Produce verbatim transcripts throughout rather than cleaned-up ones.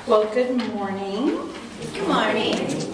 Well, good morning. Good morning.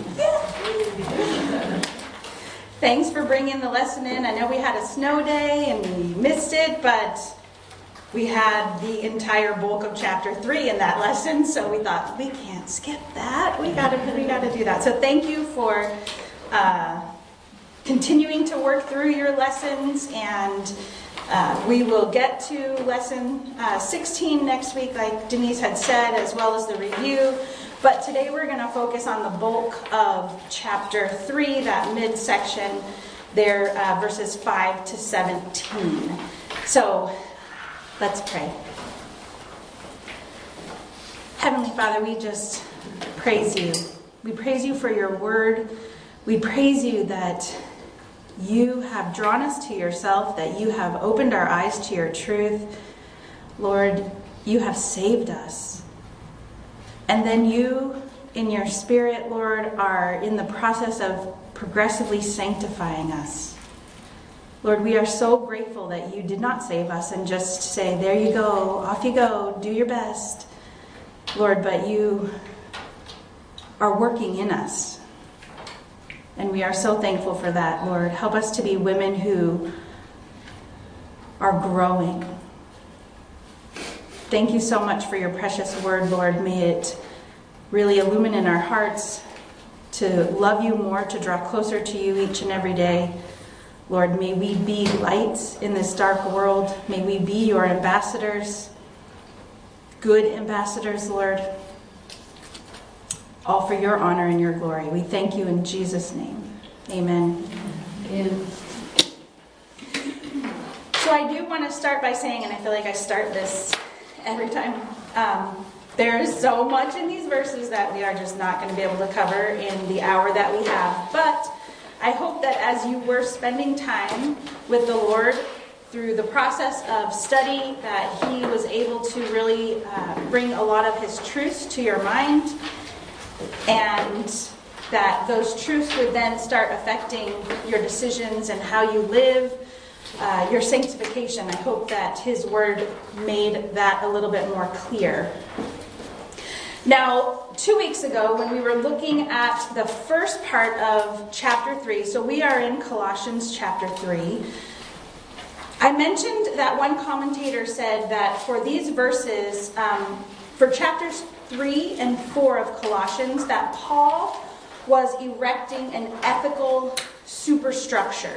Thanks for bringing the lesson in. I know we had a snow day and we missed it, but we had the entire bulk of chapter three in that lesson, so we thought we can't skip that. We gotta, we gotta do that. So thank you for uh, continuing to work through your lessons, and uh, we will get to lesson uh, sixteen next week, like Denise had said, as well as the review. But today we're going to focus on the bulk of chapter three, that midsection there, uh, verses five to seventeen. So let's pray. Heavenly Father, we just praise you. We praise you for your word. We praise you that you have drawn us to yourself, that you have opened our eyes to your truth. Lord, you have saved us. And then you, in your spirit, Lord, are in the process of progressively sanctifying us. Lord, we are so grateful that you did not save us and just say, there you go, off you go, do your best. Lord, but you are working in us. And we are so thankful for that, Lord. Help us to be women who are growing. Thank you so much for your precious word, Lord. May it really illumine our hearts to love you more, to draw closer to you each and every day. Lord, may we be lights in this dark world. May we be your ambassadors, good ambassadors, Lord. All for your honor and your glory. We thank you in Jesus' name. Amen. Amen. So I do want to start by saying, and I feel like I start this every time, um, there is so much in these verses that we are just not going to be able to cover in the hour that we have. But I hope that as you were spending time with the Lord through the process of study, that he was able to really uh, bring a lot of his truths to your mind, and that those truths would then start affecting your decisions and how you live, uh, your sanctification. I hope that his word made that a little bit more clear. Now, two weeks ago, when we were looking at the first part of chapter three, so we are in Colossians chapter three, I mentioned that one commentator said that for these verses, um, for chapters three and four of Colossians, that Paul was erecting an ethical superstructure.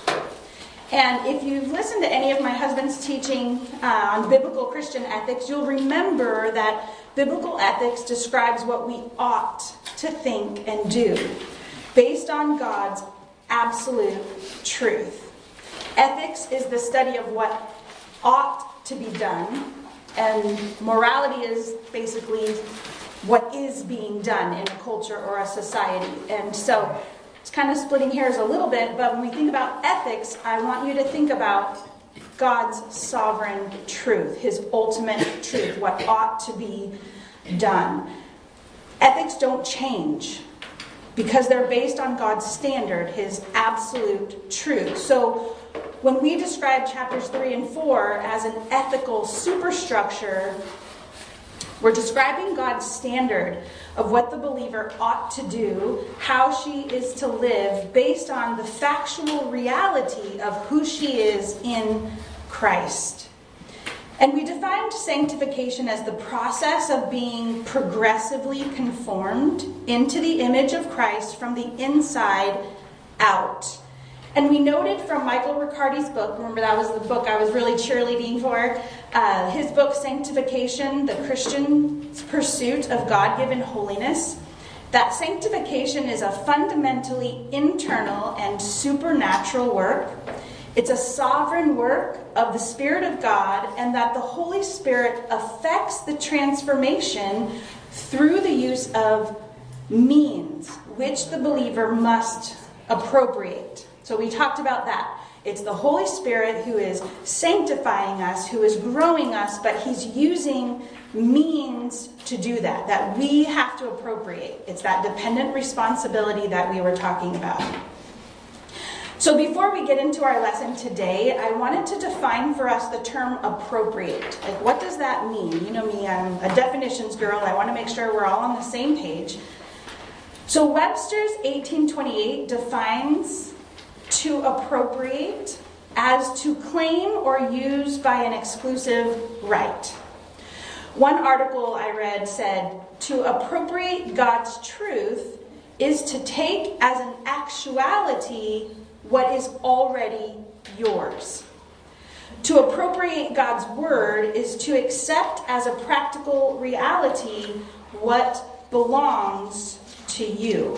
And if you've listened to any of my husband's teaching uh, on biblical Christian ethics, you'll remember that biblical ethics describes what we ought to think and do based on God's absolute truth. Ethics is the study of what ought to be done, and morality is basically what is being done in a culture or a society. And so it's kind of splitting hairs a little bit, but when we think about ethics, I want you to think about God's sovereign truth, his ultimate truth, what ought to be done. Ethics don't change because they're based on God's standard, his absolute truth. So when we describe chapters three and four as an ethical superstructure, we're describing God's standard of what the believer ought to do, how she is to live, based on the factual reality of who she is in Christ. And we defined sanctification as the process of being progressively conformed into the image of Christ from the inside out. And we noted from Michael Riccardi's book, remember that was the book I was really cheerleading for, uh, his book, Sanctification, the Christian's Pursuit of God-Given Holiness, that sanctification is a fundamentally internal and supernatural work. It's a sovereign work of the Spirit of God, and that the Holy Spirit affects the transformation through the use of means, which the believer must appropriate. So we talked about that. It's the Holy Spirit who is sanctifying us, who is growing us, but he's using means to do that, that we have to appropriate. It's that dependent responsibility that we were talking about. So before we get into our lesson today, I wanted to define for us the term appropriate. Like, what does that mean? You know me, I'm a definitions girl. I want to make sure we're all on the same page. So Webster's eighteen twenty-eight defines to appropriate as to claim or use by an exclusive right. One article I read said, to appropriate God's truth is to take as an actuality what is already yours. To appropriate God's word is to accept as a practical reality what belongs to you.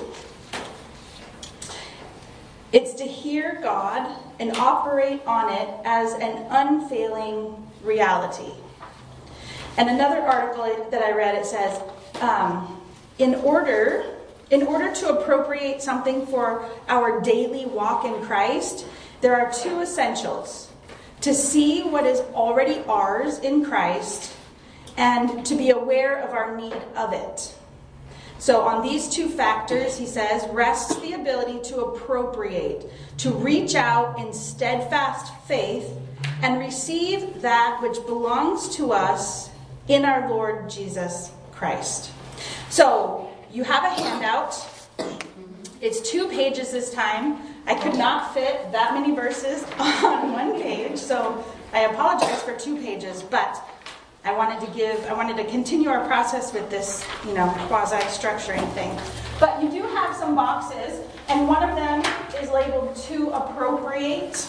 It's to hear God and operate on it as an unfailing reality. And another article that I read, it says, um, in order... In order to appropriate something for our daily walk in Christ, there are two essentials. To see what is already ours in Christ and to be aware of our need of it. So on these two factors, he says, rests the ability to appropriate, to reach out in steadfast faith and receive that which belongs to us in our Lord Jesus Christ. So, you have a handout. It's two pages this time. I could not fit that many verses on one page, so I apologize for two pages, but I wanted to give, I wanted to continue our process with this, you know, quasi-structuring thing. But you do have some boxes, and one of them is labeled to appropriate,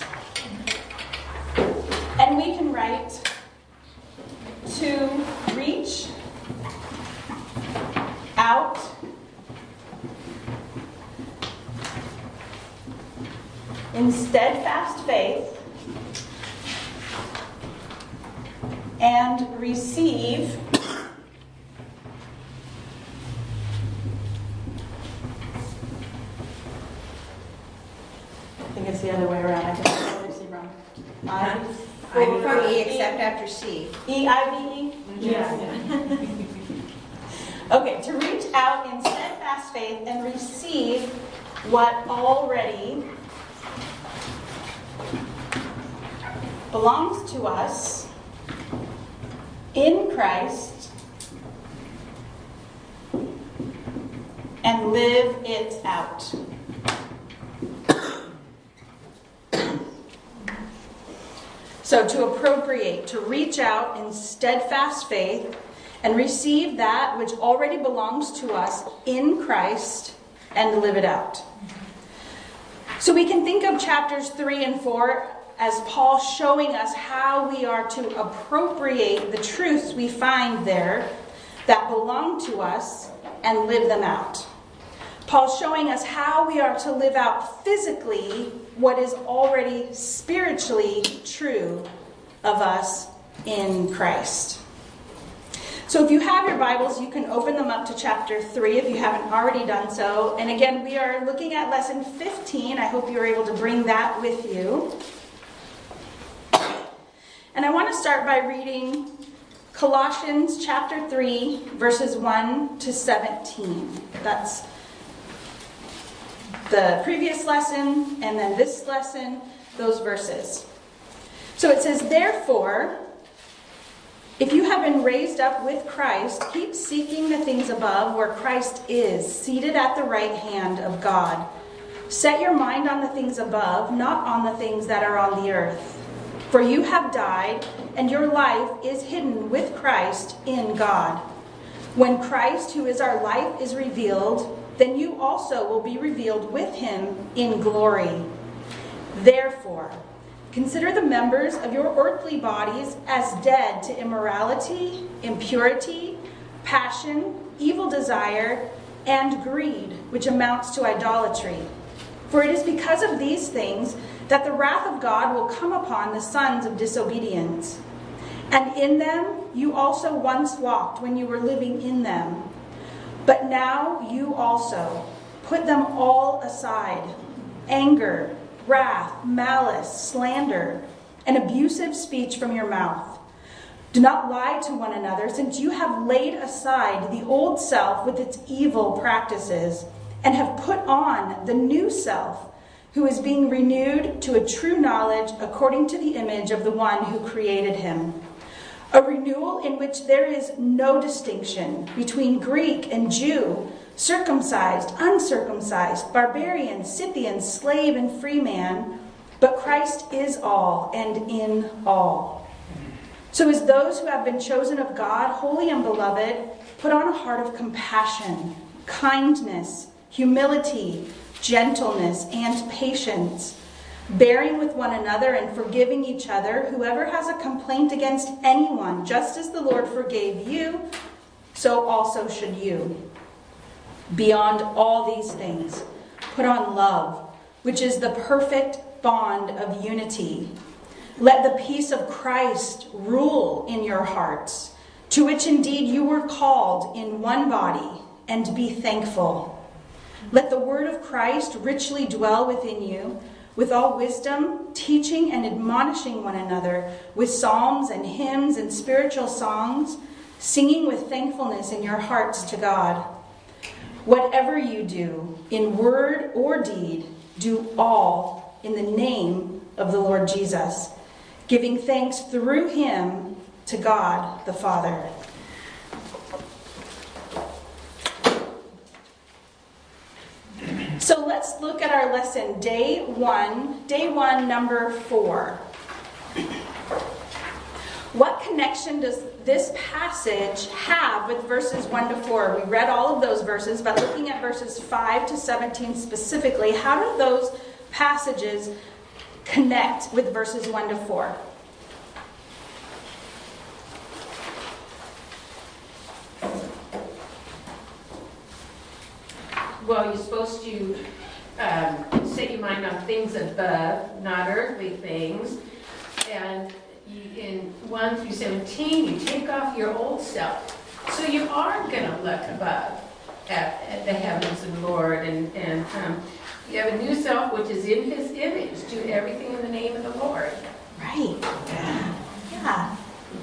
and we can write to reach out in steadfast faith and receive I think it's the other way around. I think it's obviously wrong. I I from E except after C. E I V E? Yeah. Okay, to reach out in steadfast faith and receive what already belongs to us in Christ and live it out. So to appropriate, to reach out in steadfast faith and receive that which already belongs to us in Christ and live it out. So we can think of chapters three and four as Paul showing us how we are to appropriate the truths we find there that belong to us and live them out. Paul's showing us how we are to live out physically what is already spiritually true of us in Christ. So if you have your Bibles, you can open them up to chapter three if you haven't already done so. And again, we are looking at lesson fifteen. I hope you were able to bring that with you. And I want to start by reading Colossians chapter three, verses one to seventeen. That's the previous lesson, and then this lesson, those verses. So it says, therefore, if you have been raised up with Christ, keep seeking the things above where Christ is, seated at the right hand of God. Set your mind on the things above, not on the things that are on the earth. For you have died, and your life is hidden with Christ in God. When Christ, who is our life, is revealed, then you also will be revealed with him in glory. Therefore, consider the members of your earthly bodies as dead to immorality, impurity, passion, evil desire, and greed, which amounts to idolatry. For it is because of these things that the wrath of God will come upon the sons of disobedience. And in them you also once walked when you were living in them. But now you also put them all aside: anger, wrath, malice, slander, and abusive speech from your mouth. Do not lie to one another, since you have laid aside the old self with its evil practices, and have put on the new self, who is being renewed to a true knowledge according to the image of the one who created him. A renewal in which there is no distinction between Greek and Jew, circumcised, uncircumcised, barbarian, Scythian, slave, and free man, but Christ is all and in all. So as those who have been chosen of God, holy and beloved, put on a heart of compassion, kindness, humility, gentleness, and patience, bearing with one another and forgiving each other. Whoever has a complaint against anyone, just as the Lord forgave you, so also should you. Beyond all these things, put on love, which is the perfect bond of unity. Let the peace of Christ rule in your hearts, to which indeed you were called in one body, and be thankful. Let the word of Christ richly dwell within you, with all wisdom, teaching and admonishing one another with psalms and hymns and spiritual songs, singing with thankfulness in your hearts to God. Whatever you do, in word or deed, do all in the name of the Lord Jesus, giving thanks through him to God the Father. So let's look at our lesson, day one, day one, number four. What connection does this passage have with verses one to four? We read all of those verses, but looking at verses five to seventeen specifically, how do those passages connect with verses one to four? Well, you're supposed to um, set your mind on things above, not earthly things. And you, in one through seventeen, you take off your old self. So you are going to look above at, at the heavens and Lord. And, and um, you have a new self, which is in his image. Do everything in the name of the Lord. Right. Yeah.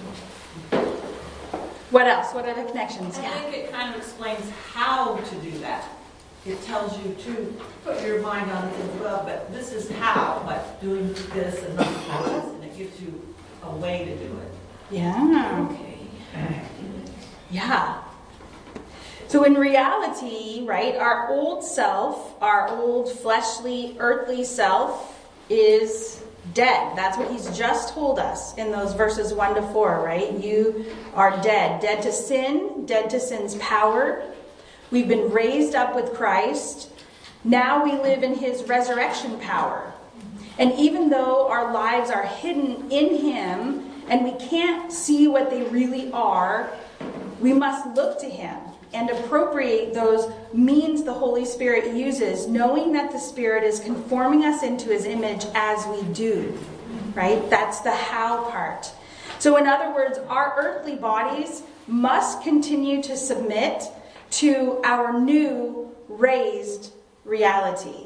What else? What other connections? I Yeah. think it kind of explains how to do that. It tells you to put your mind on it as well, but this is how, like doing this and not this, and it gives you a way to do it. Yeah. Okay. Yeah. So in reality, right, our old self, our old fleshly, earthly self is dead. That's what he's just told us in those verses one to four, right? You are dead. Dead to sin, dead to sin's power. We've been raised up with Christ. Now we live in his resurrection power. And even though our lives are hidden in him and we can't see what they really are, we must look to him and appropriate those means the Holy Spirit uses, knowing that the Spirit is conforming us into his image as we do. Right? That's the how part. So in other words, our earthly bodies must continue to submit to our new raised reality.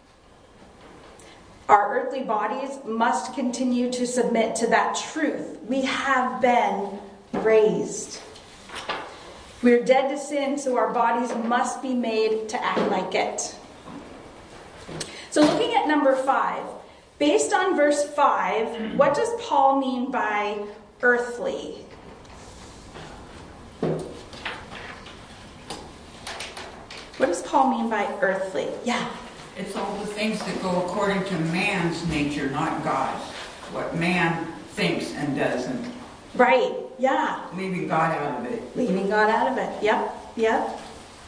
Our earthly bodies must continue to submit to that truth. We have been raised. We're dead to sin, so our bodies must be made to act like it. So looking at number five, based on verse five, what does Paul mean by earthly? What does Paul mean by earthly? Yeah. It's all the things that go according to man's nature, not God's. What man thinks and does, and Right. Yeah. leaving God out of it. Leaving God out of it. Yep. Yep.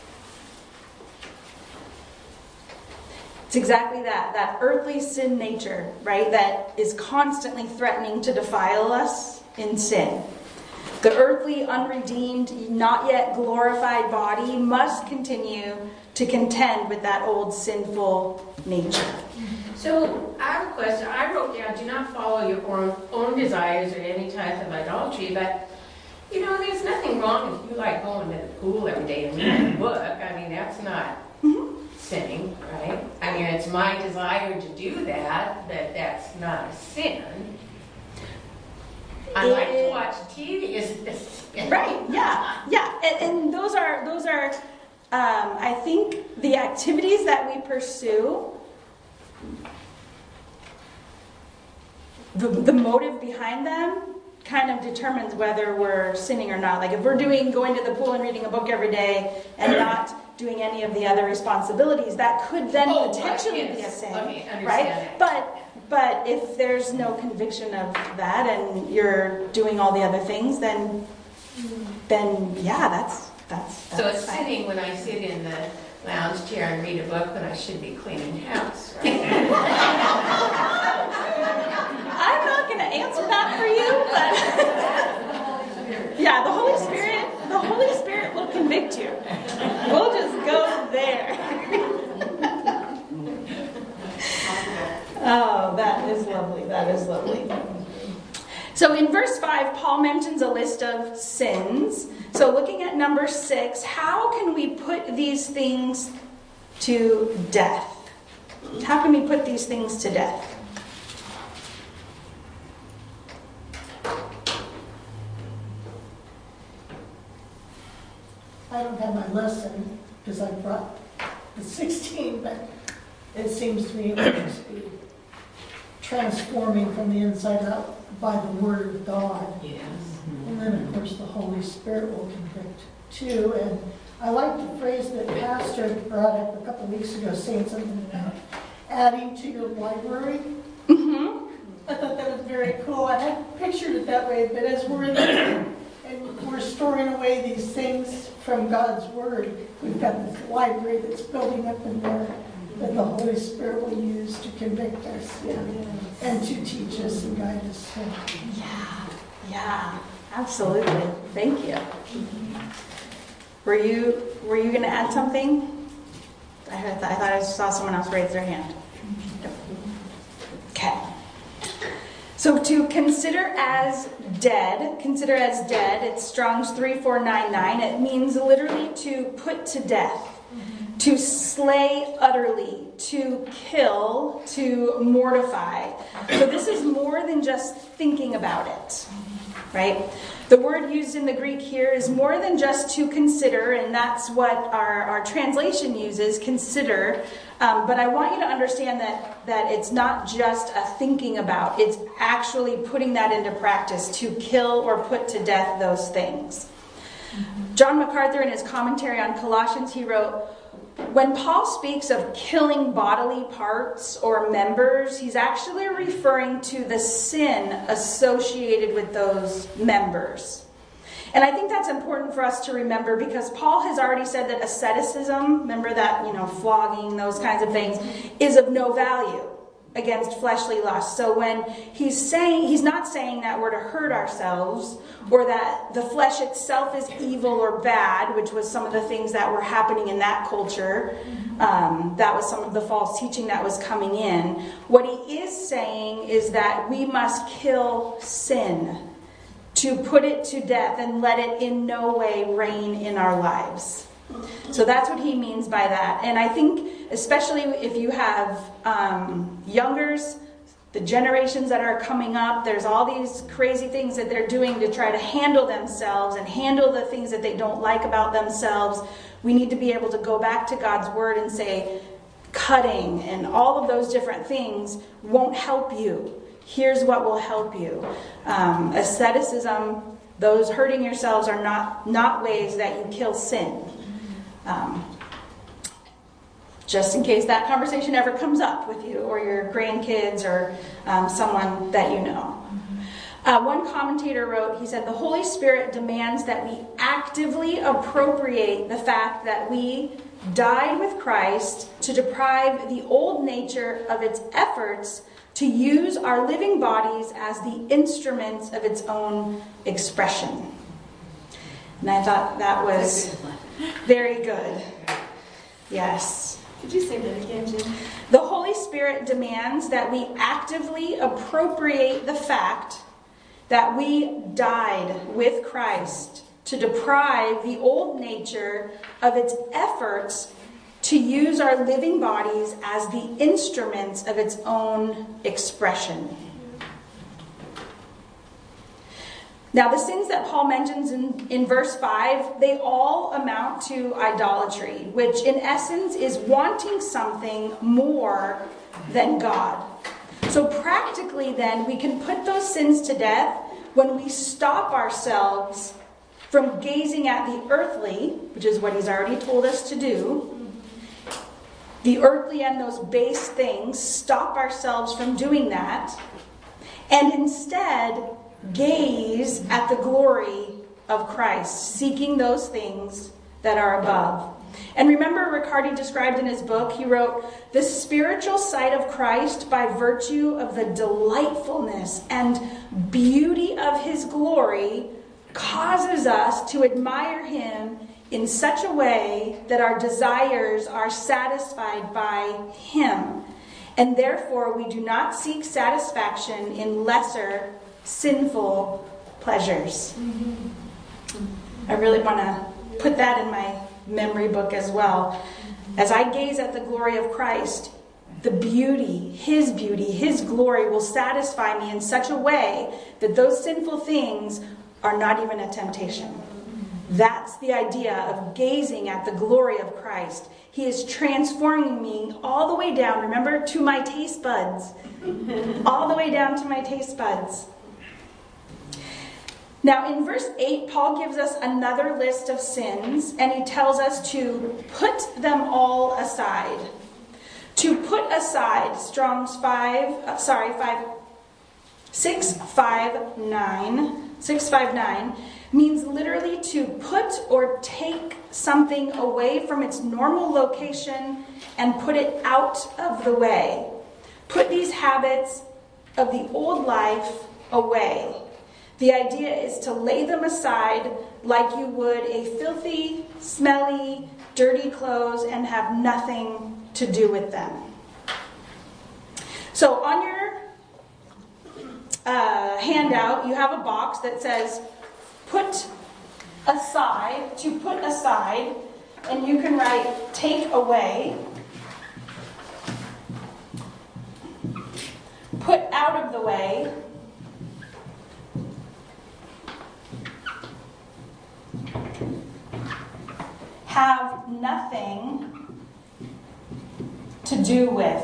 It's exactly that. That earthly sin nature, right? That is constantly threatening to defile us in sin. The earthly, unredeemed, not yet glorified body must continue to contend with that old sinful nature. So I have a question. I wrote down, do not follow your own, own desires or any type of idolatry, but, you know, there's nothing wrong if you like going to the pool every day and reading a book. I mean, that's not Mm-hmm. sinning, right? I mean, it's my desire to do that, but that's not a sin. I like to watch T V. Is this Right, yeah, yeah. And, and those are, those are um, I think, the activities that we pursue the, the motive behind them kind of determines whether we're sinning or not. Like if we're doing going to the pool and reading a book every day and not doing any of the other responsibilities, that could then Oh, potentially right, be a yes. sin, Okay, understand right? that. But but if there's no conviction of that and you're doing all the other things, then then yeah, that's that's. that's So it's fine. sitting when I sit in the lounge chair and read a book, but I should be cleaning house, right? I'm not going to answer that for you, but yeah, the Holy Spirit, the Holy Spirit will convict you. We'll just go there. Oh, that is lovely. That is lovely. So in verse five, Paul mentions a list of sins. So looking at number six, how can we put these things to death? How can we put these things to death? I don't have my lesson because I brought the sixteen, but it seems to me it would just be transforming from the inside out by the Word of God. Yes. And then, of course, the Holy Spirit will convict too. And I like the phrase that Pastor brought up a couple of weeks ago, saying something about adding to your library. Mm-hmm. I thought that was very cool. I hadn't pictured it that way, but as we're in there and we're storing away these things from God's Word, we've got this library that's building up in there that the Holy Spirit will use to convict us, yeah, and to teach us and guide us. Yeah, yeah, absolutely. Thank you. Were you were you going to add something? I heard that. I thought I saw someone else raise their hand. Okay. So to consider as dead, consider as dead, it's Strong's three four nine nine. It means literally to put to death, to slay utterly, to kill, to mortify. So this is more than just thinking about it, right? The word used in the Greek here is more than just to consider, and that's what our, our translation uses, consider. Um, but I want you to understand that, that it's not just a thinking about, it's actually putting that into practice to kill or put to death those things. John MacArthur, in his commentary on Colossians, he wrote, when Paul speaks of killing bodily parts or members, he's actually referring to the sin associated with those members. And I think that's important for us to remember because Paul has already said that asceticism, remember that, you know, flogging, those kinds of things, is of no value against fleshly lust. So when he's saying, he's not saying that we're to hurt ourselves or that the flesh itself is evil or bad, which was some of the things that were happening in that culture. Um, that was some of the false teaching that was coming in. What he is saying is that we must kill sin, to put it to death and let it in no way reign in our lives. So that's what he means by that. And I think, especially if you have um, youngers, the generations that are coming up, there's all these crazy things that they're doing to try to handle themselves and handle the things that they don't like about themselves. We need to be able to go back to God's Word and say, cutting and all of those different things won't help you. Here's what will help you. Um, asceticism, those hurting yourselves are not, not ways that you kill sin. Um, just in case that conversation ever comes up with you or your grandkids or um, someone that you know. Uh, one commentator wrote, he said, the Holy Spirit demands that we actively appropriate the fact that we died with Christ to deprive the old nature of its efforts to use our living bodies as the instruments of its own expression. And I thought that was very good. Yes. Could you say that again, Jim? The Holy Spirit demands that we actively appropriate the fact that we died with Christ to deprive the old nature of its efforts to use our living bodies as the instruments of its own expression. Now, the sins that Paul mentions in, in verse five, they all amount to idolatry, which in essence is wanting something more than God. So practically then, we can put those sins to death when we stop ourselves from gazing at the earthly, which is what he's already told us to do, the earthly and those base things, stop ourselves from doing that, and instead gaze at the glory of Christ, seeking those things that are above. And remember, Riccardi described in his book, he wrote, the spiritual sight of Christ by virtue of the delightfulness and beauty of his glory causes us to admire him in such a way that our desires are satisfied by him. And therefore, we do not seek satisfaction in lesser, sinful pleasures. Mm-hmm. I really want to put that in my memory book as well. As I gaze at the glory of Christ, the beauty, his beauty, his glory will satisfy me in such a way that those sinful things are not even a temptation. That's the idea of gazing at the glory of Christ. He is transforming me all the way down, remember, to my taste buds. All the way down to my taste buds. Now, in verse eight, Paul gives us another list of sins, and he tells us to put them all aside. To put aside, Strong's five, uh, sorry, five, six, five, nine, six, five, nine, means literally to put or take something away from its normal location and put it out of the way. Put these habits of the old life away. The idea is to lay them aside like you would a filthy, smelly, dirty clothes and have nothing to do with them. So on your uh, handout, you have a box that says, put aside, to put aside, and you can write take away, put out of the way, have nothing to do with.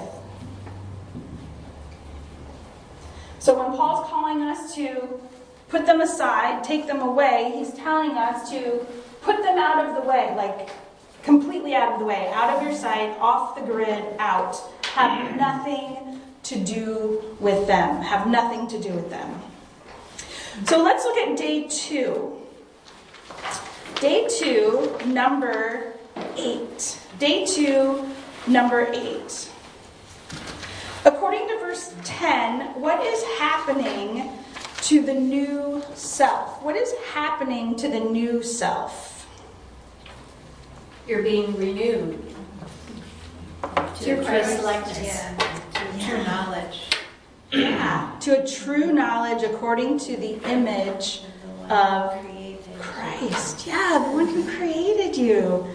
So when Paul's calling us to put them aside, take them away, he's telling us to put them out of the way, like completely out of the way, out of your sight, off the grid, out. Have nothing to do with them. Have nothing to do with them. So let's look at day two. Day two, number eight. Day two, number eight. According to verse ten, what is happening to the new self? What is happening to the new self? You're being renewed. To a Christ-likeness. Yeah. To Yeah. true knowledge. Yeah, to a true knowledge according to the image of Christ. Yeah, the one who created you.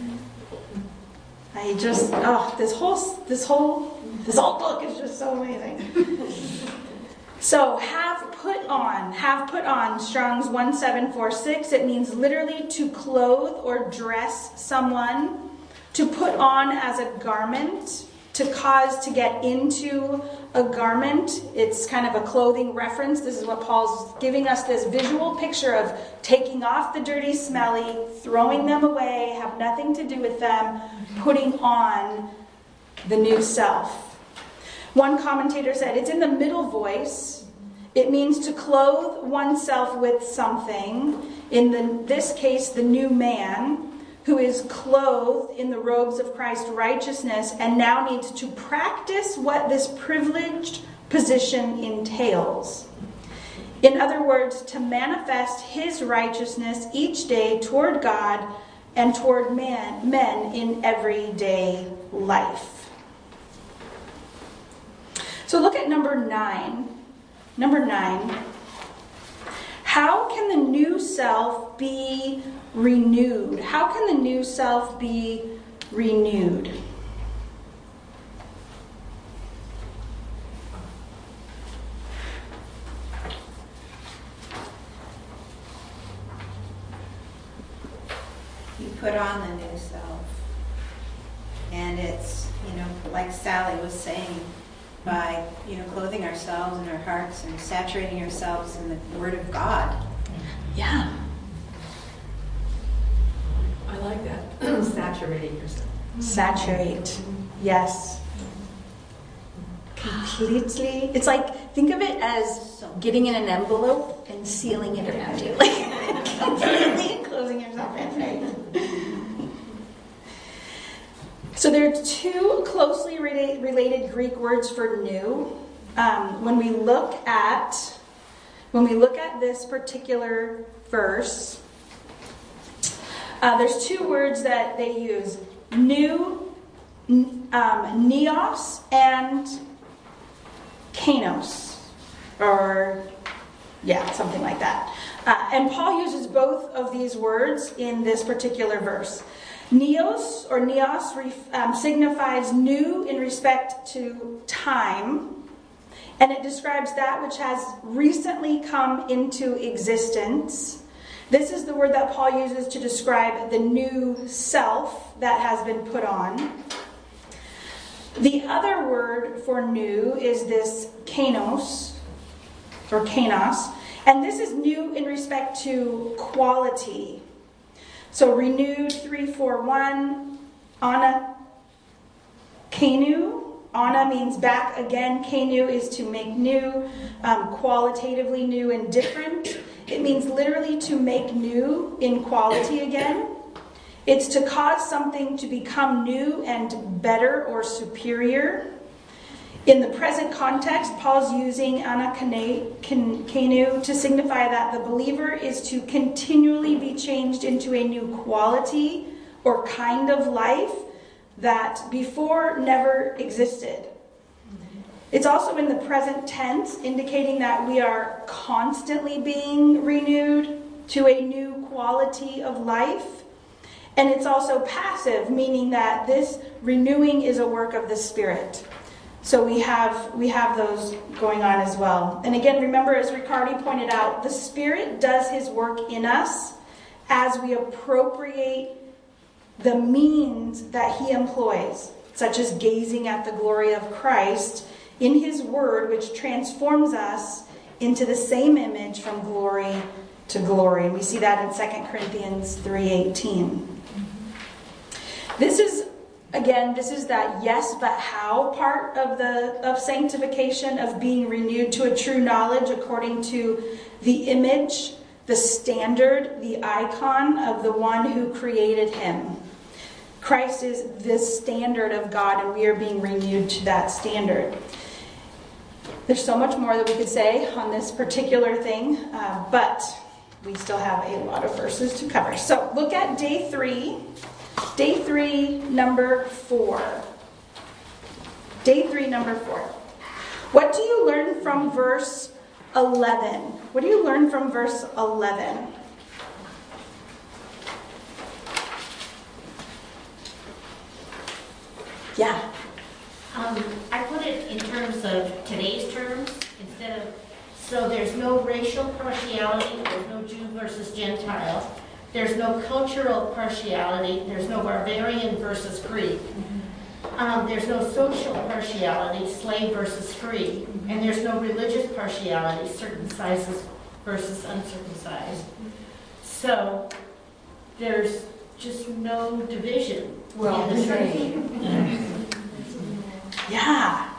I just, oh, this whole, this whole, this whole book is just so amazing. So, have put on, have put on, Strong's one seven four six, it means literally to clothe or dress someone, to put on as a garment, to cause to get into a garment. It's kind of a clothing reference. This is what Paul's giving us, this visual picture of taking off the dirty, smelly, throwing them away, have nothing to do with them, putting on the new self. One commentator said, it's in the middle voice. It means to clothe oneself with something. In the, this case, the new man, who is clothed in the robes of Christ's righteousness and now needs to practice what this privileged position entails. In other words, to manifest his righteousness each day toward God and toward man, men in everyday life. So look at number nine. Number nine. How can the new self be renewed? How can the new self be renewed? You put on the new self. And it's, you know, like Sally was saying, by, you know, clothing ourselves in our hearts and saturating ourselves in the Word of God. Yeah. I like that. Saturating yourself. Saturate. Yes. Completely. It's like, think of it as getting in an envelope and sealing it around you. Like, completely enclosing yourself in, right? So there are two closely rela- related Greek words for new. Um, when we look at when we look at this particular verse, uh, there's two words that they use: new, um, neos, and kainos, or yeah, something like that. Uh, and Paul uses both of these words in this particular verse. Neos, or neos, um, signifies new in respect to time, and it describes that which has recently come into existence. This is the word that Paul uses to describe the new self that has been put on. The other word for new is this kainos, or kainos, and this is new in respect to quality. So renewed, three four one, ana kenu. Ana means back again. Kenu is to make new, um, qualitatively new and different. It means literally to make new in quality again. It's to cause something to become new and better or superior. In the present context, Paul's using ana kenu to signify that the believer is to continually be changed into a new quality or kind of life that before never existed. It's also in the present tense, indicating that we are constantly being renewed to a new quality of life. And it's also passive, meaning that this renewing is a work of the Spirit. So we have we have those going on as well. And again, remember, as Riccardi pointed out, the Spirit does his work in us as we appropriate the means that he employs, such as gazing at the glory of Christ in his word, which transforms us into the same image from glory to glory. And we see that in Second Corinthians three eighteen. This is Again, this is that yes but how part of the of sanctification, of being renewed to a true knowledge according to the image, the standard, the icon of the one who created him. Christ is the standard of God, and we are being renewed to that standard. There's so much more that we could say on this particular thing, uh, but we still have a lot of verses to cover. So look at day three. Day three, number four. Day three, number four. What do you learn from verse eleven? What do you learn from verse eleven? Yeah. Um, I put it in terms of today's terms instead of, so there's no racial partiality, there's no Jew versus Gentile. There's no cultural partiality. There's no barbarian versus Greek. Um, there's no social partiality, slave versus free. And there's no religious partiality, circumcised versus uncircumcised. So there's just no division. Well, in the church. Yeah.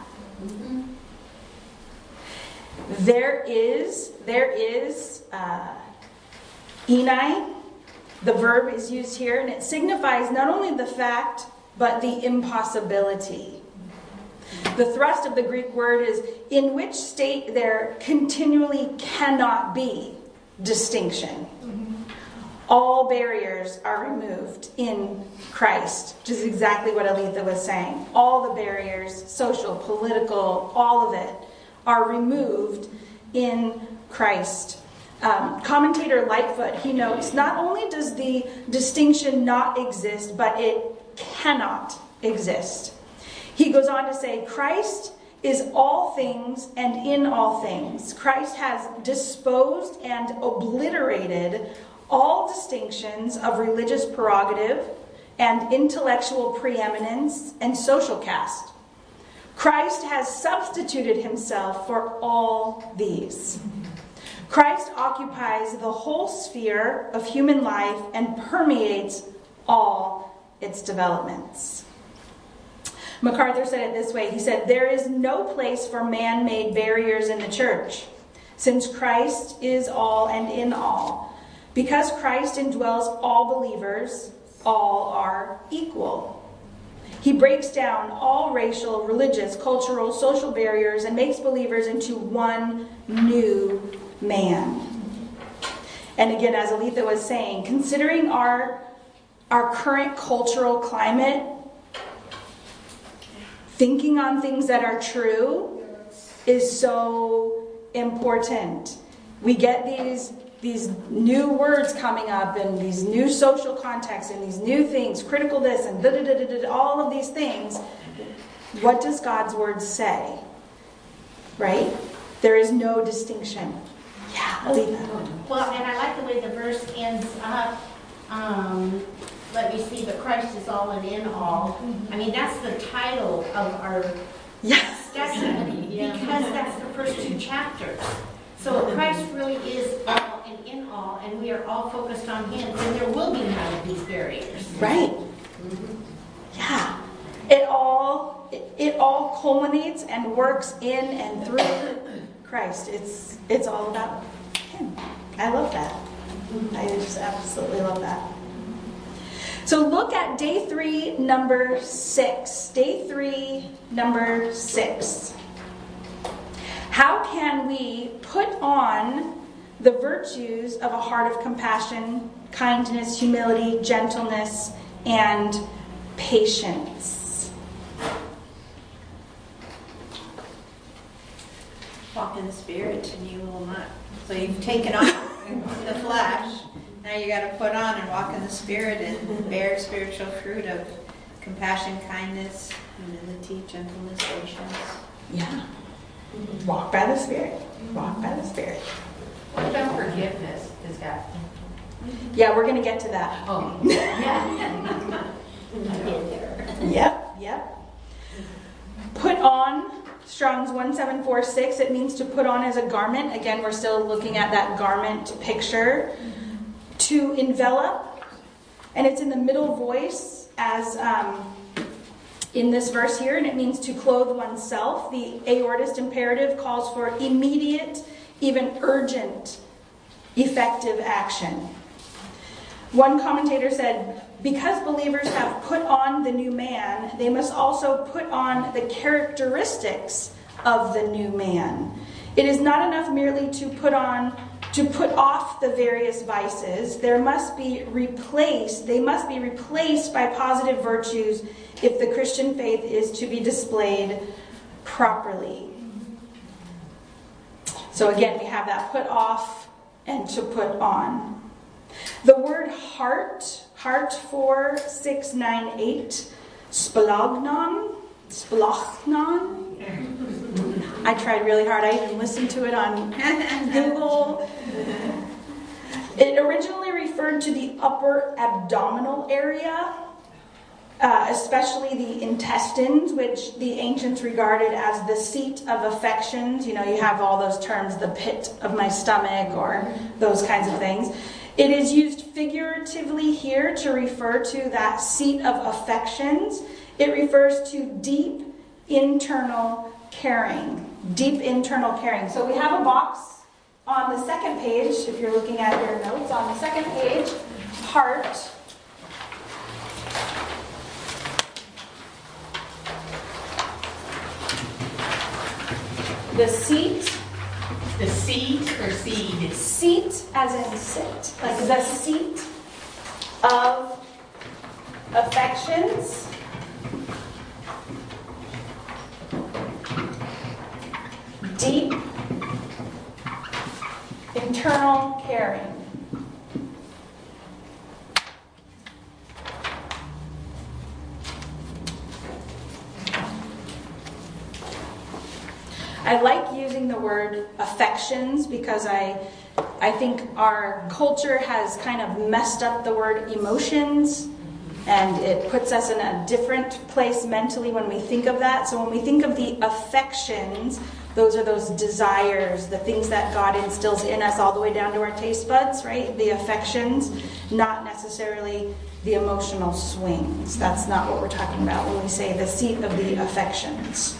There is, there is uh, Enai. The verb is used here, and it signifies not only the fact, but the impossibility. The thrust of the Greek word is in which state there continually cannot be distinction. Mm-hmm. All barriers are removed in Christ, which is exactly what Aletha was saying. All the barriers, social, political, all of it, are removed in Christ. Um, commentator Lightfoot, he notes, not only does the distinction not exist, but it cannot exist. He goes on to say, Christ is all things and in all things. Christ has disposed and obliterated all distinctions of religious prerogative, and intellectual preeminence and social caste. Christ has substituted himself for all these. Christ occupies the whole sphere of human life and permeates all its developments. MacArthur said it this way. He said, "There is no place for man-made barriers in the church, since Christ is all and in all. Because Christ indwells all believers, all are equal. He breaks down all racial, religious, cultural, social barriers and makes believers into one new man." And again, as Aletha was saying, considering our, our current cultural climate, thinking on things that are true is so important. We get these these new words coming up and these new social contexts and these new things, critical this and da da da da da, all of these things. What does God's word say? Right? There is no distinction. Yeah, Aletha. Well, and I like the way the verse ends up. Um, let me see, but Christ is all and in all. I mean, that's the title of our Yes. study, because that's the first two chapters. So Christ really is all and in all, and we are all focused on him, and there will be none of these barriers. Right. Yeah. It all it, it all culminates and works in and through Christ. It's it's all about him. I love that. I just absolutely love that. So look at day three, number six. Day three, number six. How can we put on the virtues of a heart of compassion, kindness, humility, gentleness, and patience? Walk in the Spirit and you will not. So you've taken off the flesh. Now you got to put on and walk in the Spirit and bear spiritual fruit of compassion, kindness, humility, gentleness, patience. Yeah. Walk by the Spirit. Walk by the Spirit. What about forgiveness? Is that? Yeah, we're going to get to that. Oh. Yep, yep. Put on, Strong's one seven four six, it means to put on as a garment. Again, we're still looking at that garment picture. To envelop, and it's in the middle voice as um, in this verse here, and it means to clothe oneself. The aorist imperative calls for immediate, even urgent, effective action. One commentator said, because believers have put on the new man, they must also put on the characteristics of the new man. It is not enough merely to put on To put off the various vices. There must be replaced, they must be replaced by positive virtues if the Christian faith is to be displayed properly. So again, we have that put off and to put on. The word heart, heart four six nine eight, splagnon, splachnon. I tried really hard. I even listened to it on Google. It originally referred to the upper abdominal area, uh, especially the intestines, which the ancients regarded as the seat of affections. You know, you have all those terms, the pit of my stomach, or those kinds of things. It is used figuratively here to refer to that seat of affections. It refers to deep internal caring. Deep internal caring. So we have a box on the second page, if you're looking at your notes, on the second page, heart. The seat. The seat or seed? Seat as in sit. Like the seat of affections. Deep internal caring. I like using the word affections because I I think our culture has kind of messed up the word emotions And it puts us in a different place mentally when we think of that. So when we think of the affections, those are those desires, the things that God instills in us all the way down to our taste buds, right? The affections, not necessarily the emotional swings. That's not what we're talking about when we say the seat of the affections.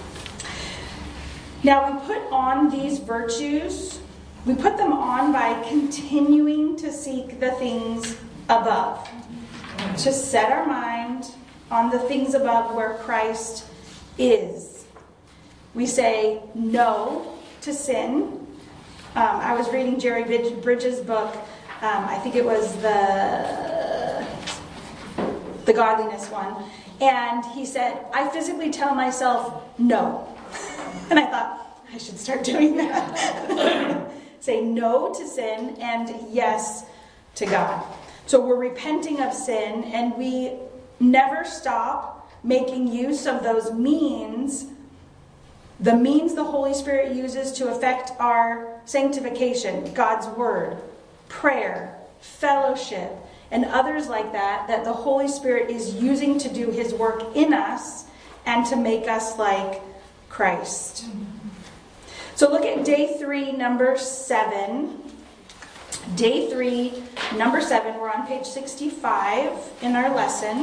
Now, we put on these virtues, we put them on by continuing to seek the things above. To set our mind on the things above where Christ is. We say no to sin. Um, I was reading Jerry Bridges' book. Um, I think it was the, the Godliness one. And he said, I physically tell myself no. And I thought, I should start doing that. Say no to sin and yes to God. So we're repenting of sin, and we never stop making use of those means, the means the Holy Spirit uses to affect our sanctification, God's Word, prayer, fellowship, and others like that, that the Holy Spirit is using to do His work in us and to make us like Christ. So look at day three, number seven. Day three, number seven, we're on page sixty-five in our lesson.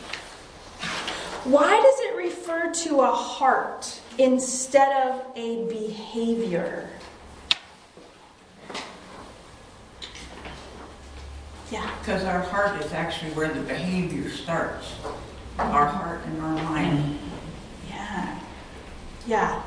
Why does it refer to a heart instead of a behavior? Yeah. Because our heart is actually where the behavior starts. Our heart and our mind. Yeah. Yeah.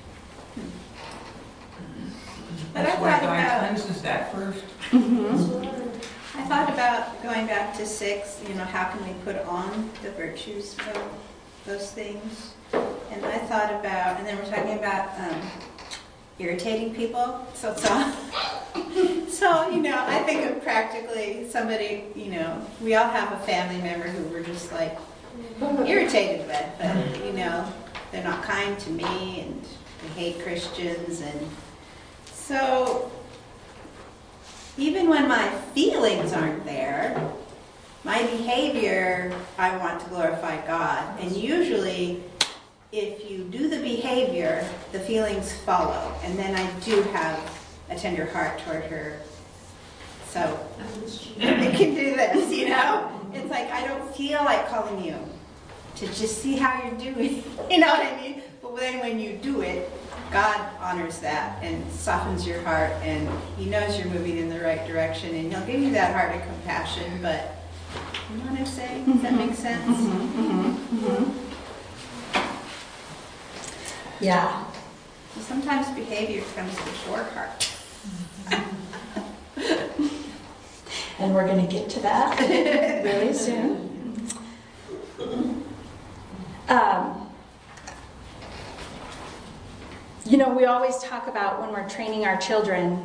But That's I where thought God about- cleanses that first. Mm-hmm. I thought about going back to six, you know, how can we put on the virtues of those things? And I thought about, and then we're talking about um, irritating people. So, so, so, you know, I think of practically somebody, you know, we all have a family member who we're just like irritated with, but, you know, they're not kind to me and they hate Christians. And so even when my feelings aren't there, my behavior, I want to glorify God. And usually, if you do the behavior, the feelings follow. And then I do have a tender heart toward her. So, it can do this, you know? It's like, I don't feel like calling you to just see how you're doing. You know what I mean? But then when you do it, God honors that and softens your heart, and He knows you're moving in the right direction, and He'll give you that heart of compassion. But you know what I'm saying? Does that make sense? Mm-hmm. Mm-hmm. Mm-hmm. Yeah. So sometimes behavior comes before heart. And we're going to get to that really soon. Um, you know, we always talk about when we're training our children,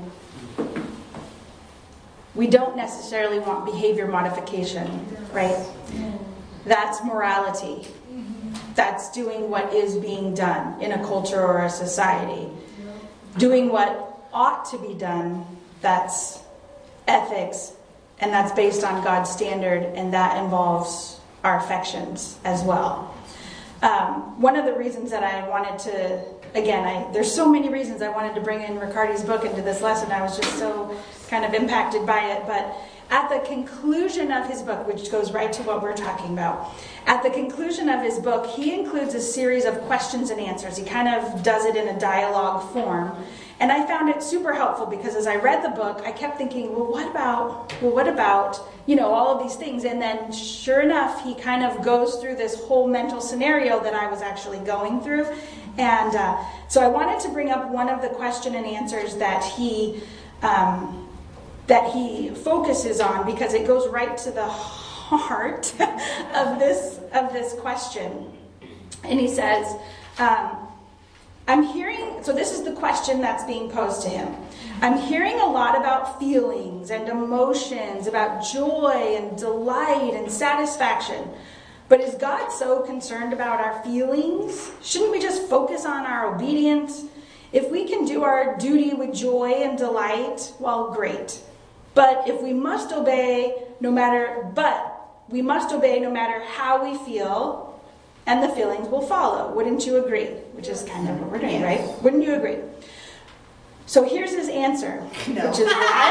we don't necessarily want behavior modification, right? That's morality. That's doing what is being done in a culture or a society. Doing what ought to be done, that's ethics, and that's based on God's standard, and that involves our affections as well. Um, one of the reasons that I wanted to, again, I, there's so many reasons I wanted to bring in Riccardi's book into this lesson. I was just so kind of impacted by it. But at the conclusion of his book, which goes right to what we're talking about, at the conclusion of his book, he includes a series of questions and answers. He kind of does it in a dialogue form. And I found it super helpful because as I read the book, I kept thinking, well, what about, well, what about, you know, all of these things? And then sure enough, he kind of goes through this whole mental scenario that I was actually going through. And uh, so I wanted to bring up one of the question and answers that he, um, that he focuses on, because it goes right to the heart of this, of this question. And he says, um, I'm hearing, so this is the question that's being posed to him. I'm hearing a lot about feelings and emotions, about joy and delight and satisfaction. But is God so concerned about our feelings? Shouldn't we just focus on our obedience? If we can do our duty with joy and delight, well, great. But if we must obey no matter, but we must obey no matter how we feel, and the feelings will follow. Wouldn't you agree? Which is kind of what we're doing, right? Wouldn't you agree? So here's his answer, No. which is why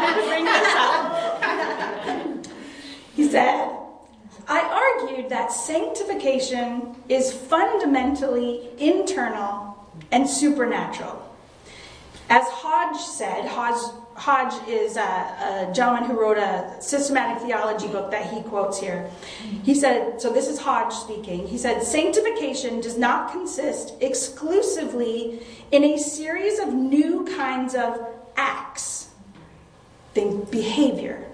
I wanted to bring this up. He said, I argued that sanctification is fundamentally internal and supernatural. As Hodge said, Hodge, Hodge is a, a gentleman who wrote a systematic theology book that he quotes here. He said, so this is Hodge speaking, he said, sanctification does not consist exclusively in a series of new kinds of acts, think behavior,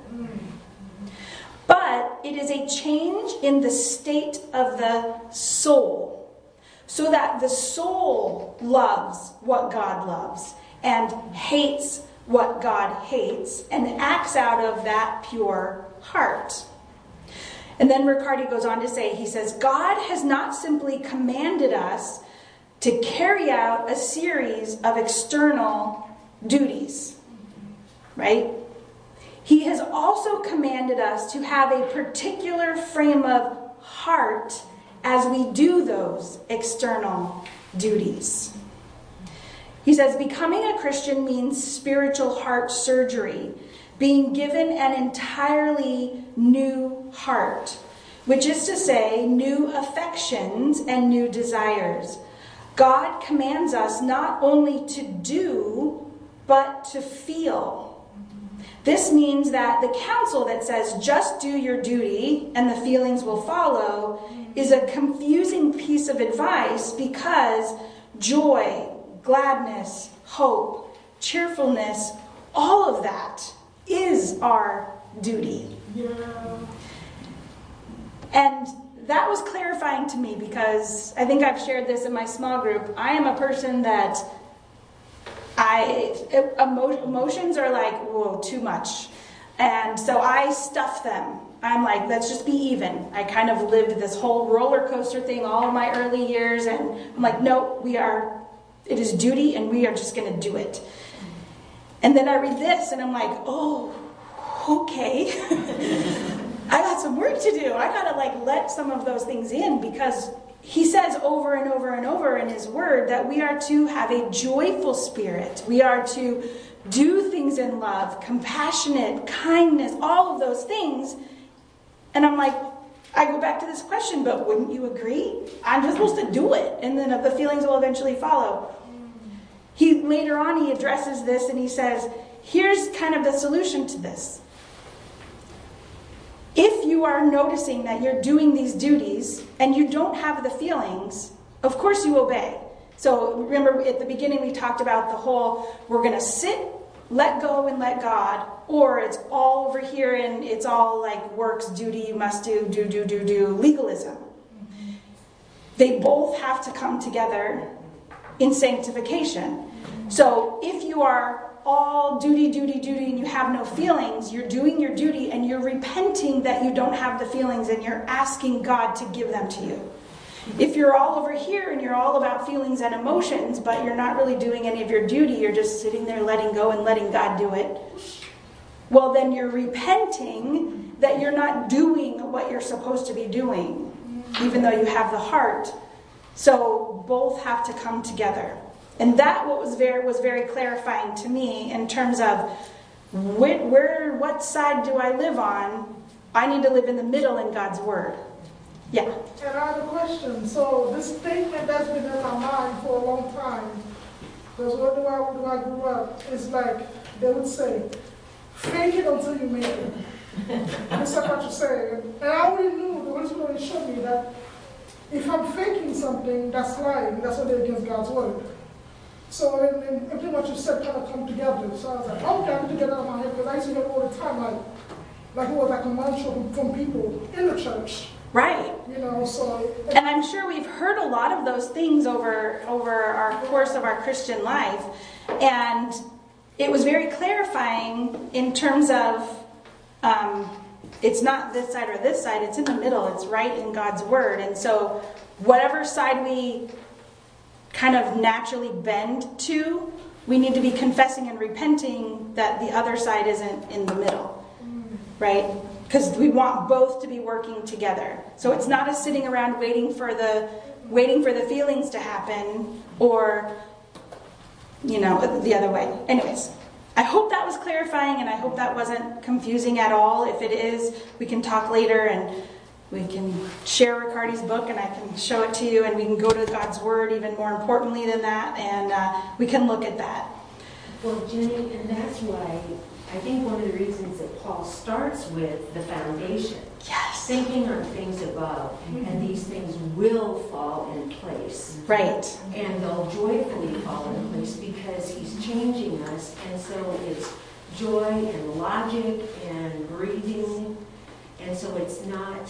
but it is a change in the state of the soul, so that the soul loves what God loves and hates what God hates and acts out of that pure heart. And then Riccardi goes on to say, he says, God has not simply commanded us to carry out a series of external duties, right? He has also commanded us to have a particular frame of heart as we do those external duties. He says, becoming a Christian means spiritual heart surgery, being given an entirely new heart, which is to say, new affections and new desires. God commands us not only to do, but to feel. This means that the counsel that says, just do your duty and the feelings will follow, is a confusing piece of advice because joy, gladness, hope, cheerfulness, all of that is our duty. Yeah. And that was clarifying to me because I think I've shared this in my small group. I am a person that I emo, emotions are like, whoa, too much. And so I stuff them. I'm like, let's just be even. I kind of lived this whole roller coaster thing all of my early years, and I'm like, no, we are, it is duty, and we are just going to do it. And then I read this, and I'm like, oh, okay. I got some work to do. I got to like let some of those things in, because he says over and over and over in his word that we are to have a joyful spirit. We are to do things in love, compassionate, kindness, all of those things. And I'm like, I go back to this question, but wouldn't you agree? I'm just supposed to do it, and then the feelings will eventually follow. He later on he addresses this and he says, here's kind of the solution to this. If you are noticing that you're doing these duties and you don't have the feelings, of course you obey. So remember at the beginning we talked about the whole, we're going to sit, let go and let God, or it's all over here and it's all like works, duty, you must do, do, do, do, do, legalism. They both have to come together in sanctification. So if you are all duty, duty, duty, and you have no feelings, you're doing your duty and you're repenting that you don't have the feelings and you're asking God to give them to you. If you're all over here and you're all about feelings and emotions, but you're not really doing any of your duty, you're just sitting there letting go and letting God do it, well, then you're repenting that you're not doing what you're supposed to be doing, even though you have the heart. So both have to come together. And that what was very was very clarifying to me in terms of where, where what side do I live on? I need to live in the middle in God's word. Yeah. And I have a question. So this statement that's been in my mind for a long time, because where do I, where do I grew up, is like they would say, fake it until you make it. That's what you're saying. And I already knew, the Holy Spirit already showed me that if I'm faking something, that's lying. That's what they're against God's word. So and, and everything what you said kind of come together. So I was like, okay, I need to get out of my head, because I used to hear all the time, like, like it was like a mantra from, from people in the church. Right. You know, so. And I'm sure we've heard a lot of those things over over our course of our Christian life. And it was very clarifying in terms of um, it's not this side or this side, it's in the middle, it's right in God's word. And so whatever side we kind of naturally bend to, we need to be confessing and repenting that the other side isn't in the middle, right? because we want both to be working together. So it's not us sitting around waiting for the waiting for the feelings to happen, or, you know, the other way. Anyways, I hope that was clarifying, and I hope that wasn't confusing at all. If it is, we can talk later, and we can share Riccardi's book, and I can show it to you, and we can go to God's Word even more importantly than that, and uh, we can look at that. Well, Jenny, and that's why I think one of the reasons that Paul starts with the foundation. Yes. Thinking on things above, mm-hmm. and these things will fall in place. Right. And they'll joyfully fall in place because he's changing us, and so it's joy and logic and breathing, and so it's not,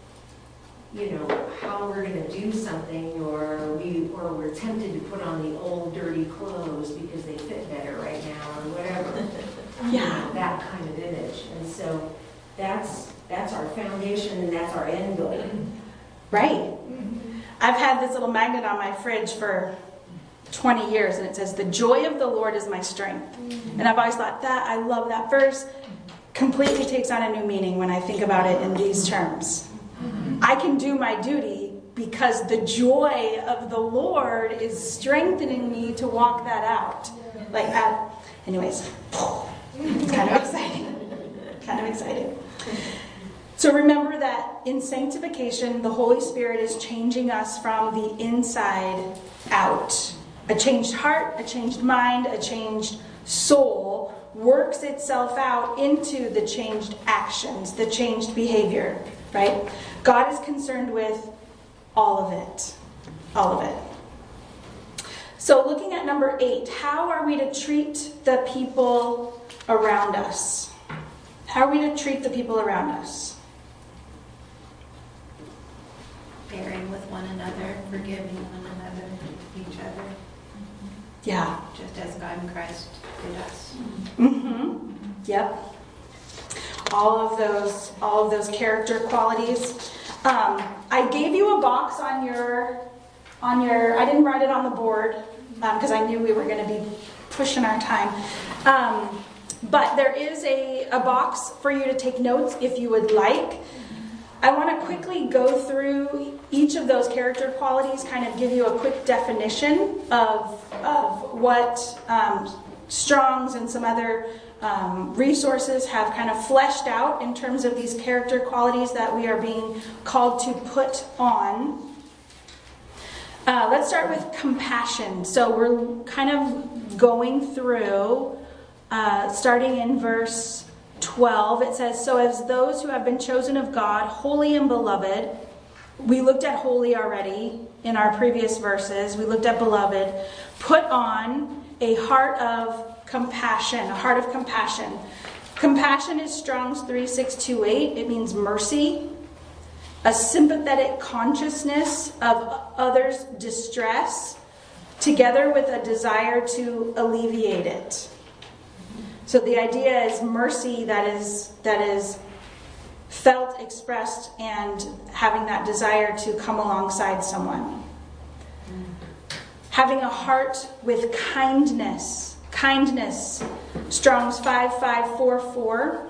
you know, how we're going to do something, or we or we're tempted to put on the old dirty clothes because they fit better right now, or whatever. Yeah. You know, that kind of image, and so that's that's our foundation, and that's our end goal. Right. I've had this little magnet on my fridge for twenty years, and it says, "The joy of the Lord is my strength." And I've always thought that, I love that verse. Completely takes on a new meaning when I think about it in these terms. I can do my duty because the joy of the Lord is strengthening me to walk that out. Like that. Anyways, it's kind of exciting. Kind of exciting. So remember that in sanctification, the Holy Spirit is changing us from the inside out. A changed heart, a changed mind, a changed soul works itself out into the changed actions, the changed behavior, right? God is concerned with all of it. All of it. So looking at number eight, how are we to treat the people around us? How are we to treat the people around us? Bearing with one another, forgiving one another, each other. Yeah. Just as God in Christ did us. Mm-hmm. Yep. All of those, all of those character qualities. Um, I gave you a box on your, on your. I didn't write it on the board because um, I knew we were going to be pushing our time. Um, but there is a, a box for you to take notes if you would like. I want to quickly go through each of those character qualities, kind of give you a quick definition of, of what um, Strong's and some other um, resources have kind of fleshed out in terms of these character qualities that we are being called to put on. Uh, let's start with compassion. So we're kind of going through, uh, starting in verse twelve, it says, "So as those who have been chosen of God, holy and beloved," we looked at holy already in our previous verses, we looked at beloved, "put on a heart of compassion," a heart of compassion. Compassion is Strong's three six two eight. It means mercy, a sympathetic consciousness of others' distress, together with a desire to alleviate it. So the idea is mercy that is that is felt, expressed, and having that desire to come alongside someone. Having a heart with kindness. Kindness. Strong's five five four four.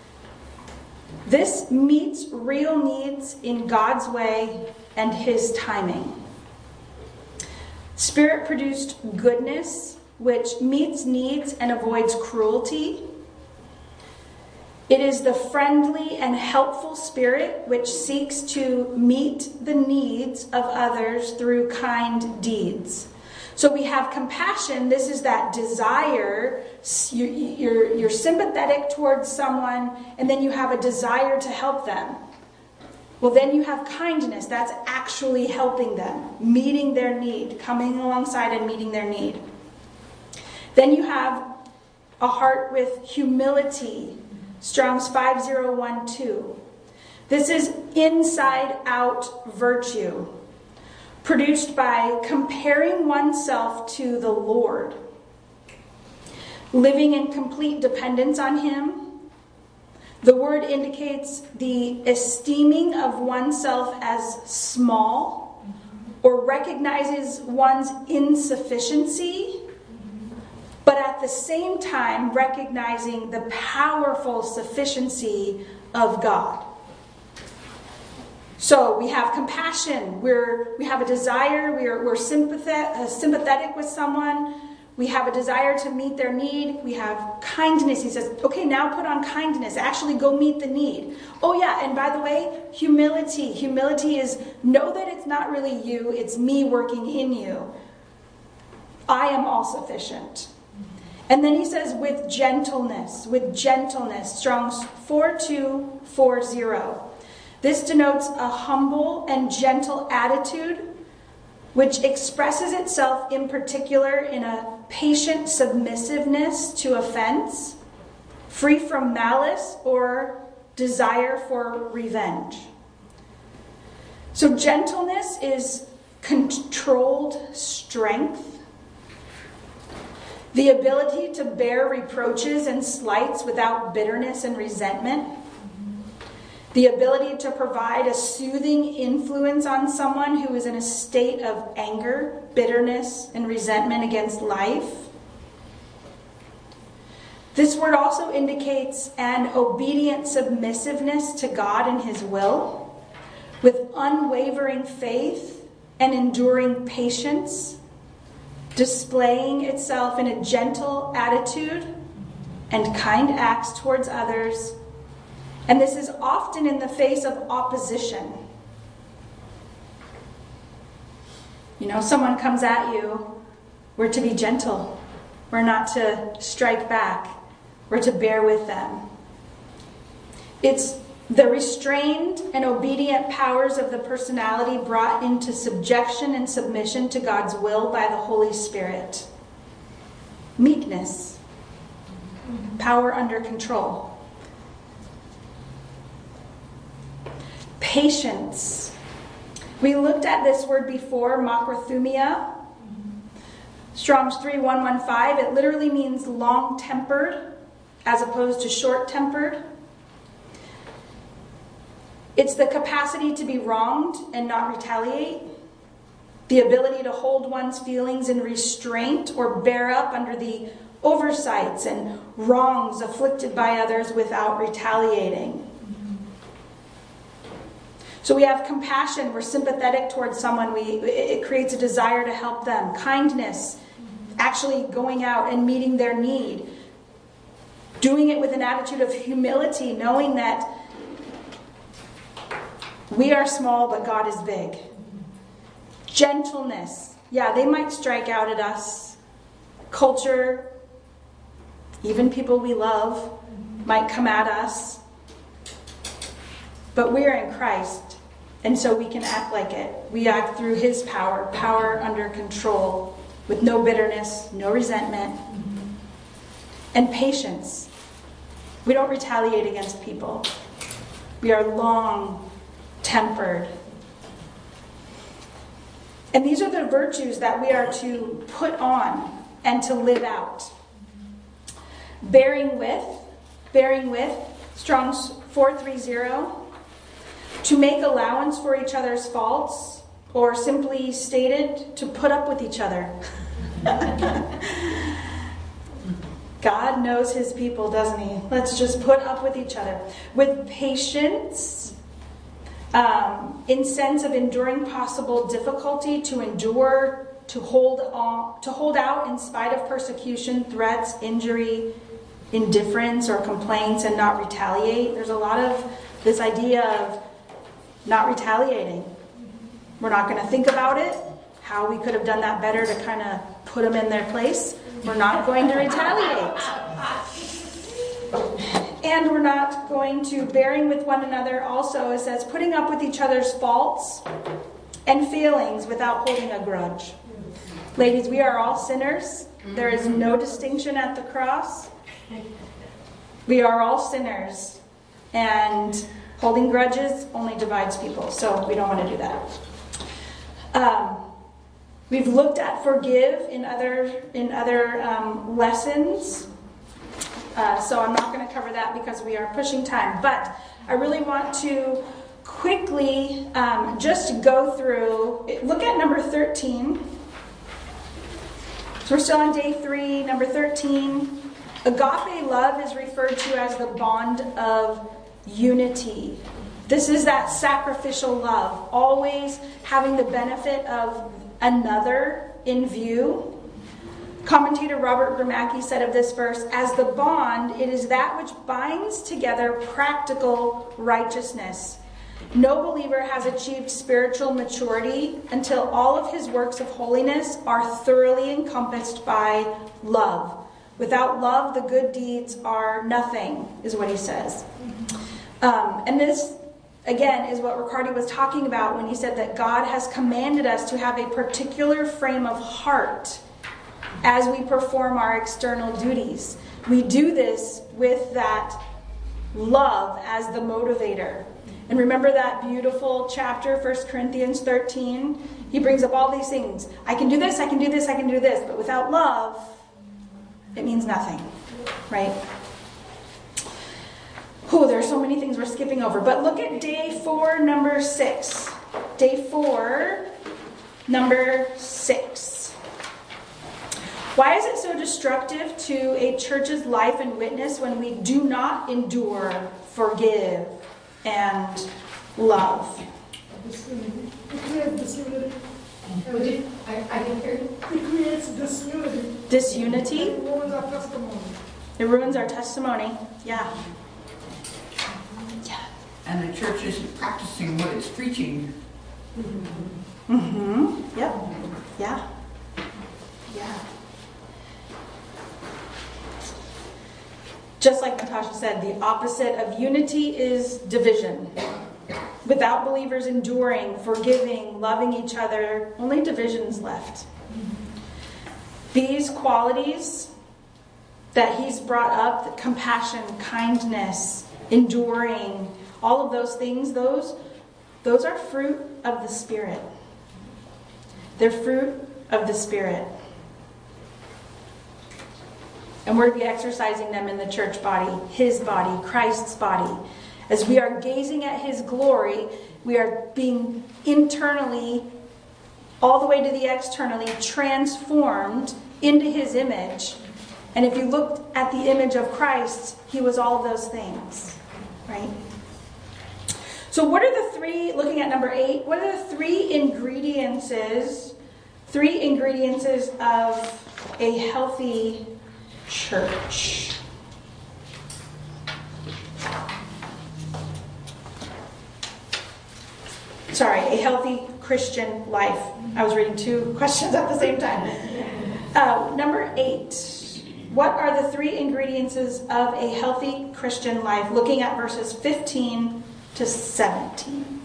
This meets real needs in God's way and His timing. Spirit-produced goodness, which meets needs and avoids cruelty. It is the friendly and helpful spirit which seeks to meet the needs of others through kind deeds. So we have compassion. This is that desire. You're, you're, you're sympathetic towards someone, and then you have a desire to help them. Well, then you have kindness. That's actually helping them, meeting their need, coming alongside and meeting their need. Then you have a heart with humility. Strong's five zero one two. This is inside-out virtue, produced by comparing oneself to the Lord, living in complete dependence on Him. The word indicates the esteeming of oneself as small, or recognizes one's insufficiency, but at the same time recognizing the powerful sufficiency of God. So we have compassion, we're, we have a desire, we're, we're sympathetic, uh, sympathetic with someone, we have a desire to meet their need, we have kindness. He says, okay, now put on kindness, actually go meet the need. Oh yeah, and by the way, humility. Humility is know that it's not really you, it's me working in you. I am all sufficient. And then he says, with gentleness, with gentleness, Strong's four two four zero. This denotes a humble and gentle attitude, which expresses itself in particular in a patient submissiveness to offense, free from malice or desire for revenge. So gentleness is controlled strength, the ability to bear reproaches and slights without bitterness and resentment, the ability to provide a soothing influence on someone who is in a state of anger, bitterness, and resentment against life. This word also indicates an obedient submissiveness to God and His will, with unwavering faith and enduring patience, displaying itself in a gentle attitude and kind acts towards others. And this is often in the face of opposition. You know, someone comes at you, we're to be gentle. We're not to strike back. We're to bear with them. It's the restrained and obedient powers of the personality brought into subjection and submission to God's will by the Holy Spirit. Meekness. Power under control. Patience. We looked at this word before, makrothumia. Strong's three one one five. It literally means long-tempered as opposed to short-tempered. It's the capacity to be wronged and not retaliate. The ability to hold one's feelings in restraint or bear up under the oversights and wrongs afflicted by others without retaliating. So we have compassion, we're sympathetic towards someone, we, it creates a desire to help them. Kindness, actually going out and meeting their need. Doing it with an attitude of humility, knowing that we are small, but God is big. Gentleness, yeah, they might strike out at us. Culture, even people we love, might come at us. But we are in Christ. And so we can act like it. We act through His power, power under control, with no bitterness, no resentment, and patience. We don't retaliate against people. We are long-tempered. And these are the virtues that we are to put on and to live out. Bearing with, bearing with, Strong's four three zero. To make allowance for each other's faults, or simply stated, to put up with each other. God knows His people, doesn't He? Let's just put up with each other. With patience, um, in sense of enduring possible difficulty, to endure, to hold on, to hold out in spite of persecution, threats, injury, indifference, or complaints, and not retaliate. There's a lot of this idea of not retaliating. We're not going to think about it, how we could have done that better to kind of put them in their place. We're not going to retaliate. And we're not going to, bearing with one another also, it says, putting up with each other's faults and feelings without holding a grudge. Ladies, we are all sinners. There is no distinction at the cross. We are all sinners. And holding grudges only divides people, so we don't want to do that. Um, we've looked at forgive in other in other um, lessons, uh, so I'm not going to cover that because we are pushing time. But I really want to quickly um, just go through. Look at number thirteen. So we're still on day three, number thirteen. Agape love is referred to as the bond of unity. This is that sacrificial love, always having the benefit of another in view. Commentator Robert Gramacki said of this verse, as the bond, it is that which binds together practical righteousness. No believer has achieved spiritual maturity until all of his works of holiness are thoroughly encompassed by love. Without love, the good deeds are nothing, is what he says. Um, and this, again, is what Riccardi was talking about when he said that God has commanded us to have a particular frame of heart as we perform our external duties. We do this with that love as the motivator. And remember that beautiful chapter, First Corinthians thirteen? He brings up all these things. I can do this, I can do this, I can do this. But without love, it means nothing, right? Oh, there's so many things we're skipping over. But look at day four, number six. Day four, number six. Why is it so destructive to a church's life and witness when we do not endure, forgive, and love? It creates disunity. Would you, I, I didn't hear you. It creates disunity. Disunity? It ruins our testimony. It ruins our testimony. Yeah. Yeah. And the church isn't practicing what it's preaching. Mm-hmm. Yep. Yeah. Yeah. Just like Natasha said, the opposite of unity is division. Without believers enduring, forgiving, loving each other, only divisions left. These qualities that he's brought up, the compassion, kindness, enduring, all of those things, those, those are fruit of the Spirit. They're fruit of the Spirit. And we're to be exercising them in the church body, his body, Christ's body. As we are gazing at his glory, we are being internally, all the way to the externally, transformed into his image. And if you looked at the image of Christ, he was all of those things, right? So what are the three, looking at number eight, what are the three ingredients, three ingredients of a healthy church? Sorry, a healthy Christian life. I was reading two questions at the same time. Uh, number eight. What are the three ingredients of a healthy Christian life? Looking at verses fifteen to seventeen.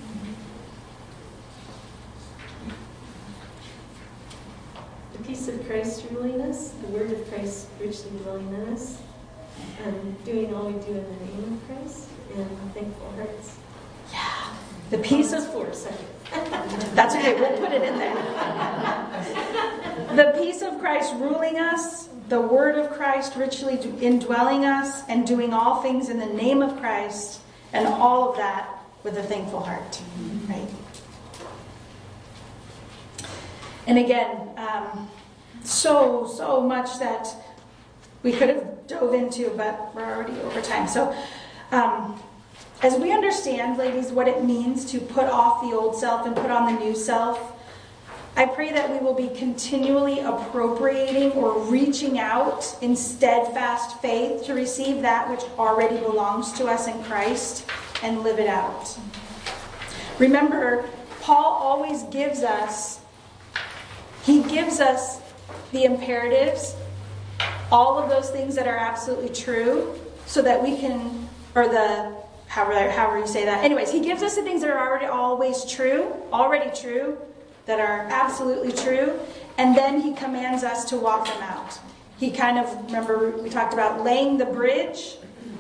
The peace of Christ ruling us, the word of Christ richly dwelling in us, and doing all we do in the name of Christ, and thankful hearts. Yeah. The peace of... For a second. That's okay, we'll put it in there. The peace of Christ ruling us, the word of Christ richly indwelling us, and doing all things in the name of Christ, and all of that with a thankful heart. Right? And again, um, so, so much that we could have dove into, but we're already over time. So, um, as we understand, ladies, what it means to put off the old self and put on the new self, I pray that we will be continually appropriating or reaching out in steadfast faith to receive that which already belongs to us in Christ and live it out. Remember, Paul always gives us, he gives us the imperatives, all of those things that are absolutely true, so that we can, or the, however, however you say that. Anyways, he gives us the things that are already always true, already true, that are absolutely true, and then he commands us to walk them out. He kind of, remember we talked about laying the bridge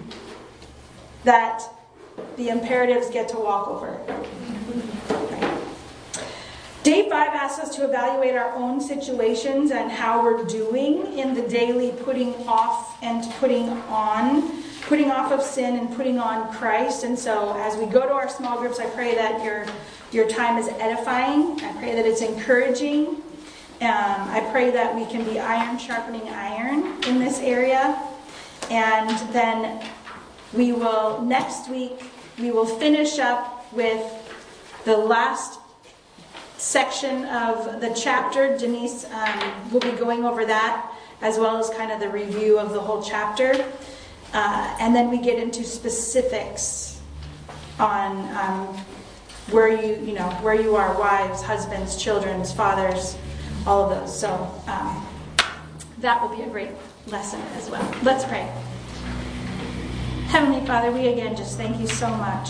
that the imperatives get to walk over. Right. Day five asks us to evaluate our own situations and how we're doing in the daily putting off and putting on, putting off of sin and putting on Christ. And so as we go to our small groups, I pray that your your time is edifying. I pray that it's encouraging. Um, I pray that we can be iron sharpening iron in this area. And then We will, next week, we will finish up with the last section of the chapter. Denise um, will be going over that, as well as kind of the review of the whole chapter. Uh, and then we get into specifics on um, where you, you know, where you are, wives, husbands, children, fathers, all of those. So um, that will be a great lesson as well. Let's pray. Heavenly Father, we again just thank you so much,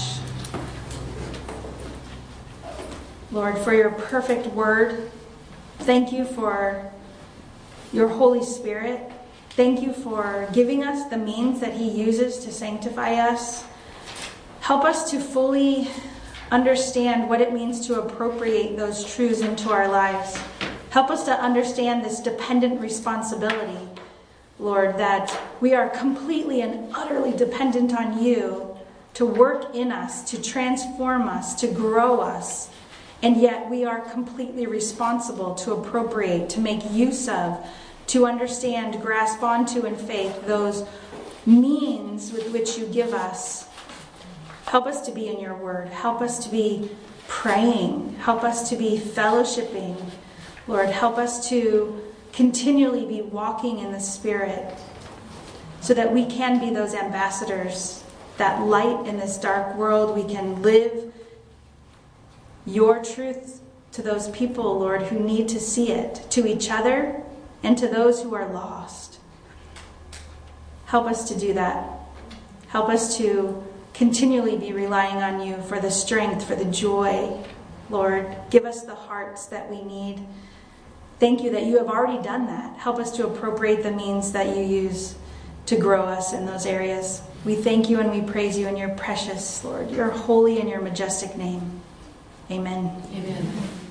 Lord, for your perfect word. Thank you for your Holy Spirit. Thank you for giving us the means that he uses to sanctify us. Help us to fully understand what it means to appropriate those truths into our lives. Help us to understand this dependent responsibility, Lord, that we are completely and utterly dependent on you to work in us, to transform us, to grow us. And yet we are completely responsible to appropriate, to make use of, to understand, grasp onto in faith those means with which you give us. Help us to be in your word. Help us to be praying. Help us to be fellowshipping. Lord, help us to continually be walking in the Spirit so that we can be those ambassadors, that light in this dark world. We can live your truth to those people, Lord, who need to see it, to each other and to those who are lost. Help us to do that. Help us to continually be relying on you for the strength, for the joy, Lord. Give us the hearts that we need. Thank you that you have already done that. Help us to appropriate the means that you use to grow us in those areas. We thank you and we praise you in your precious, Lord, your holy and your majestic name. Amen. Amen.